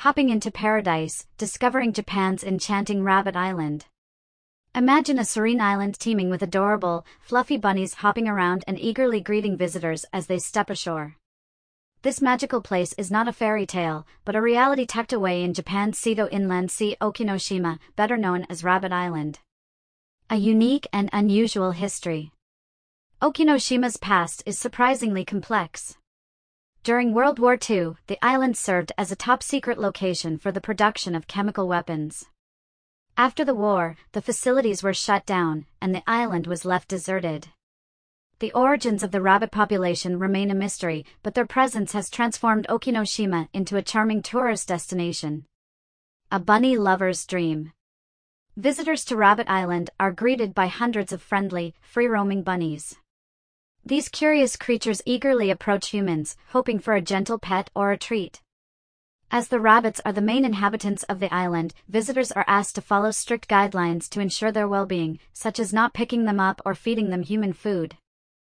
hopping into paradise, discovering Japan's enchanting Rabbit Island. Imagine a serene island teeming with adorable, fluffy bunnies hopping around and eagerly greeting visitors as they step ashore. This magical place is not a fairy tale, but a reality tucked away in Japan's Seto Inland Sea, Okinoshima, better known as Rabbit Island. A unique and unusual history. Okinoshima's past is surprisingly complex. During World War II, the island served as a top-secret location for the production of chemical weapons. After the war, the facilities were shut down, and the island was left deserted. The origins of the rabbit population remain a mystery, but their presence has transformed Okinoshima into a charming tourist destination. A bunny lover's dream. Visitors to Rabbit Island are greeted by hundreds of friendly, free-roaming bunnies. These curious creatures eagerly approach humans, hoping for a gentle pet or a treat. As the rabbits are the main inhabitants of the island, visitors are asked to follow strict guidelines to ensure their well-being, such as not picking them up or feeding them human food.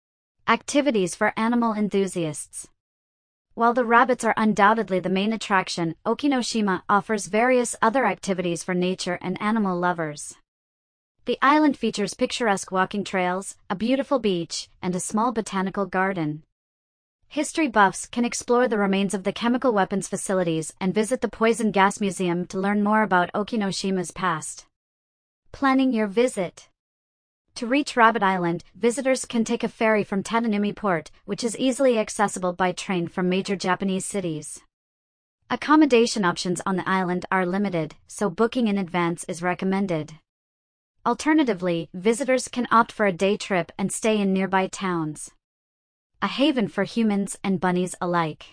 Activities for animal enthusiasts. While the rabbits are undoubtedly the main attraction, Okinoshima offers various other activities for nature and animal lovers. The island features picturesque walking trails, a beautiful beach, and a small botanical garden. History buffs can explore the remains of the chemical weapons facilities and visit the Poison Gas Museum to learn more about Okinoshima's past. Planning your visit. To reach Rabbit Island, visitors can take a ferry from Tadanumi Port, which is easily accessible by train from major Japanese cities. Accommodation options on the island are limited, so booking in advance is recommended. Alternatively, visitors can opt for a day trip and stay in nearby towns. A haven for humans and bunnies alike.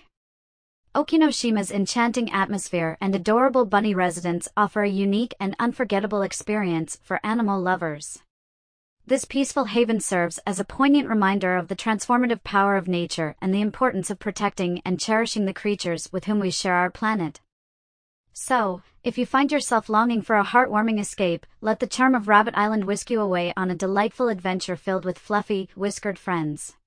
Okinoshima's enchanting atmosphere and adorable bunny residents offer a unique and unforgettable experience for animal lovers. This peaceful haven serves as a poignant reminder of the transformative power of nature and the importance of protecting and cherishing the creatures with whom we share our planet. So, if you find yourself longing for a heartwarming escape, let the charm of Rabbit Island whisk you away on a delightful adventure filled with fluffy, whiskered friends.